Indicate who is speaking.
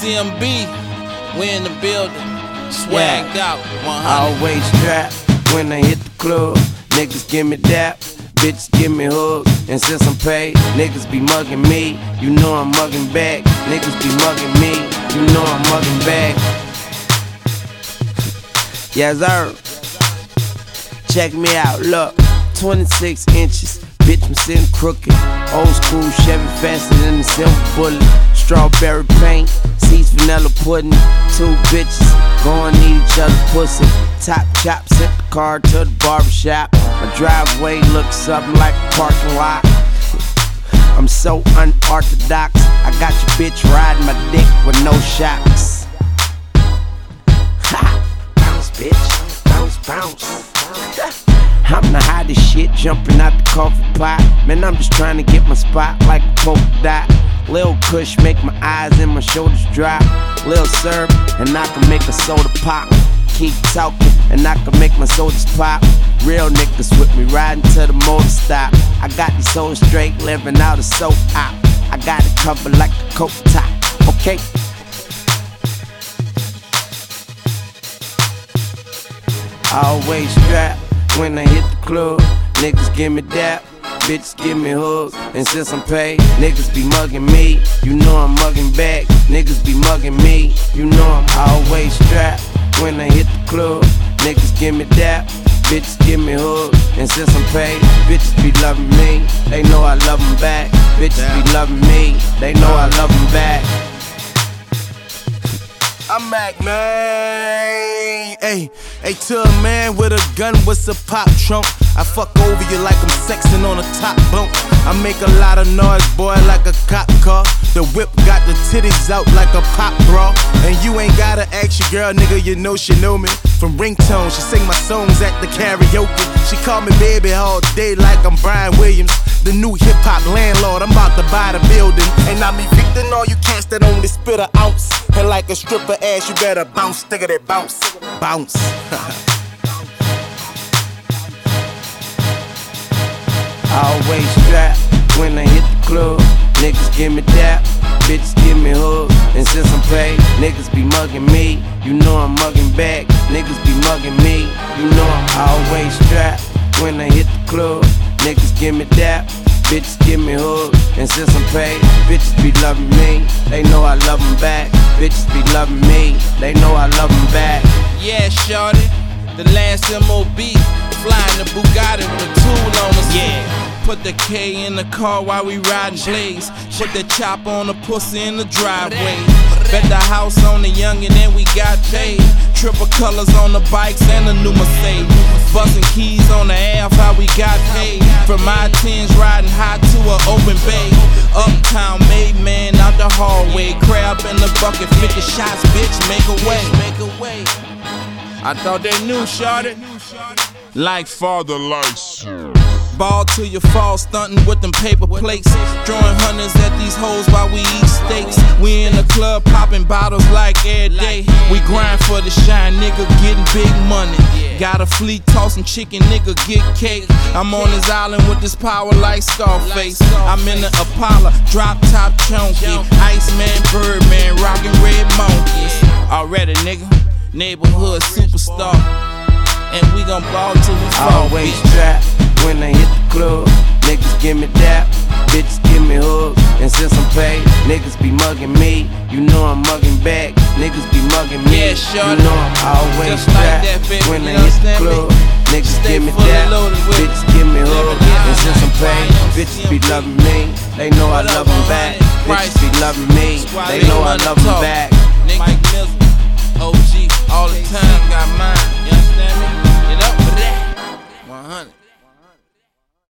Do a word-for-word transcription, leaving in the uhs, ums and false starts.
Speaker 1: C M B, we in the building, swagged
Speaker 2: Yeah.
Speaker 1: out, one hundred.
Speaker 2: Always strapped when I hit the club. Niggas give me dap, bitches give me hugs. And since I'm paid, niggas be mugging me. You know I'm mugging back. Niggas be mugging me. You know I'm mugging back. Yes, sir. Check me out, look. twenty-six inches, bitch, I'm sitting crooked. Old school Chevy faster than the silver bullet. Strawberry paint, seeds vanilla pudding. Two bitches going to each other's pussy. Top chop, sent the car to the barbershop. My driveway looks something like a parking lot. I'm so unorthodox. I got your bitch riding my dick with no shocks. Ha! Bounce, bitch. Bounce, bounce. I'm the hottest shit jumping out the coffee pot. Man, I'm just trying to get my spot like a polka dot. Lil Kush make my eyes and my shoulders drop. Lil Syrup and I can make a soda pop. Keep talking and I can make my sodas pop. Real niggas with me riding to the motor stop. I got these souls straight living out a soap op. I got it covered like a coke top, okay? Always strapped when I hit the club. Niggas give me dap, bitches give me hugs. And since I'm paid, niggas be mugging me. You know I'm mugging back. Niggas be mugging me. You know I'm always strapped when I hit the club. Niggas give me dap, bitches give me hugs. And since I'm paid, bitches be loving me. They know I love them back. Bitches be loving me. They know I love them back.
Speaker 3: I'm Mac, man. Hey, hey, to a man with a gun, what's a pop trunk? I fuck over you like I'm sexing on a top bunk. I make a lot of noise, boy, like a cop car. The whip got the titties out like a pop bra. And you ain't gotta ask your girl, nigga, you know she know me. From ringtone, she sing my songs at the karaoke. She call me baby all day like I'm Brian Williams. The new hip-hop landlord, I'm about to buy the building. And I'm evicting all you cats that only spit an ounce. And like a stripper ass, you better bounce, nigga, that bounce, bounce.
Speaker 2: Always strapped when I hit the club. Niggas give me dap, bitches give me hugs. And since I'm paid, niggas be mugging me. You know I'm mugging back. Niggas be mugging me. You know I'm always strapped when I hit the club. Niggas give me dap, bitches give me hugs. And since I'm paid, bitches be loving me. They know I love them back. Bitches be loving me. They know I love them back.
Speaker 1: Yeah, shorty, the last M O B, flying the Bugatti with a tool on us. Yeah. Put the K in the car while we riding plays. Put the chopper on the pussy in the driveway. Bet the house on the youngin' and we got paid. Triple colors on the bikes and the new Mercedes. Bustin' keys on the Ave, how we got paid. From my tens riding high to an open bay. Uptown made man out the hallway. Crab in the bucket, fifty shots, bitch, make a way. Make a way. I thought they knew, shorty. Like father likes. Ball till you fall, stuntin' with them paper plates. Throwing hundreds at these hoes while we eat steaks. We in the club popping bottles like every day. We grind for the shine, nigga, getting big money. Got a fleet tossin' chicken, nigga, get cake. I'm on this island with this power like Scarface. I'm in the Apollo, drop top chunky. Iceman, Birdman, rockin' red monkeys. Already, nigga, neighborhood superstar. And we gon' ball till we fall.
Speaker 2: Always strapped when I hit the club. Niggas give me dap, bitches give me hugs. And since I'm paid, niggas be mugging me. You know I'm mugging back. Niggas be mugging me.
Speaker 1: Yeah, shorty.
Speaker 2: You know I'm always
Speaker 1: Just like
Speaker 2: strapped
Speaker 1: that, baby.
Speaker 2: when I
Speaker 1: You
Speaker 2: hit the
Speaker 1: understand me?
Speaker 2: club. Niggas
Speaker 1: Stay
Speaker 2: give me
Speaker 1: fully
Speaker 2: dap,
Speaker 1: loaded with
Speaker 2: bitches give me
Speaker 1: Never
Speaker 2: hugs.
Speaker 1: get
Speaker 2: And since I'm
Speaker 1: high.
Speaker 2: paid, bitches be loving me. They know I love them back. Bitches be loving me. They know I love them back.